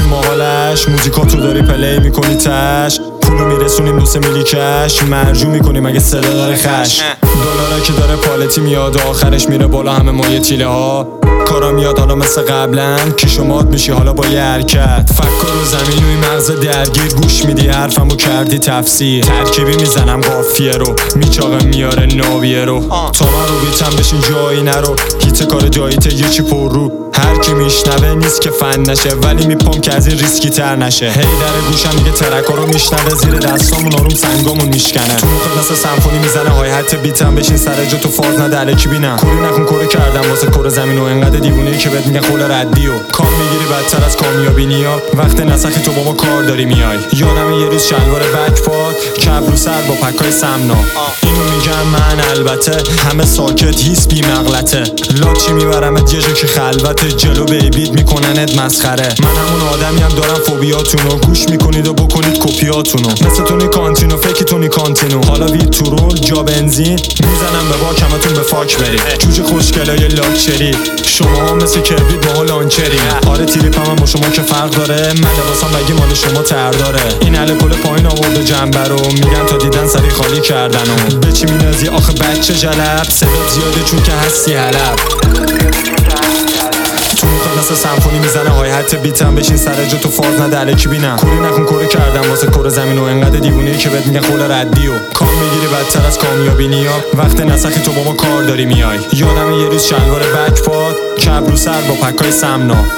ماهالش، موزیکاتو داری پلی میکنی تش، پولو میرسونیم 2 میلی کش، مرجو میکنیم اگه صدا داره خش. دلاره که داره پالتی میاد و آخرش میره بالا همه مایه تیله ها. کارا میاد حالا مثل قبلا، کیشو میشی حالا با یه حرکت. فکر رو زمین روی مغز درگیر، گوش میدی حرفمو کردی تفسیر. ترکیبی میزنم قافیه رو، میچاقم میاره ناویه رو. تا من رو بیتم بشین جایی نرو، هیت کار جاییت یه چی پر رو. هر کی میشنوه نیست که فن نشه، ولی میپام که از این ریسکی تر نشه. هی در گوشم میگه ترکا رو میشنوه، زیر دستامون آروم سنگامون میشکنه. تو مخت مثل سمفونی میزنه های حتی بیتم، بشین سر جا تو فاز نده الکی بینم. کوری نکن کوره کردم واسه کره زمین و انقدر دیوونه‌ای که بهت میگن خول ردی و کام میگیری بدتر از کامیابی نیا. وقت نسخی تو با ما کار داری میای. یادم یه روز شلوار بک پاد، کب رو سر با پکای سمنا. اینو میگم من البته، همه ساکت هیس بی مغلطه. لاچی میبرمت یه جا که خلوته، جلو بیبیت میکننت مسخره. من همون آدمیم دارم فوبیاتونو، گوش میکنید و بکنید کپیاتونو. مثل تونی کانتینو، فکی تونی کانتینو. حالا وید تو رول جا بنزین میزنم به باک، همتون به فاک برید. جوجه خوشگلای لاکچری، شما ها مثل کبریت با لانچری. آره تریپم هم با شما که فرق داره، من لباسم بگی مال شما تر داره. این الکل پایین آورده جنبه رو، میگن تا دیدن سری خالی کردن و به چی مینازی آخه بچه جلب. صدا زیاده چون که هستی حلب. تو مخت مثل سمفونی میزنه های حتی بیتم، بشین سر جا تو فاز نده الکی بینم. کوری نکن کوره کردم واسه کره زمین و انقدر دیوونه‌ای که بهت میگن خول ردی و کام میگیری بدتر از کامیابی نیا. وقت نسخی تو با ما کار داری میای. یادم یه روز شلوار بک پاد، کب رو سر با پکای سمنا.